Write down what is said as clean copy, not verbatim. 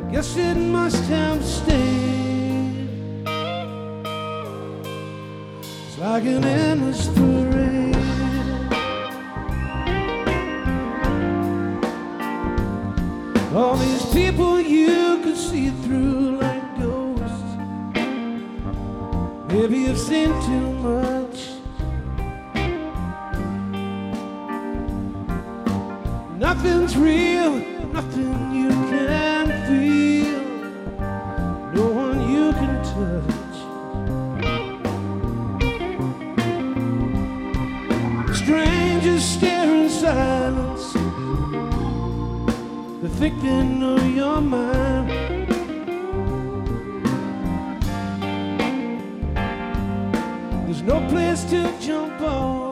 Guess it must have stayed. It's like an endless parade. All these people you could see through like ghosts. Maybe you've seen too much. Nothing's real, nothing you can feel, no one you can touch. Strangers stare in silence. They think they know your mind. There's no place to jump on.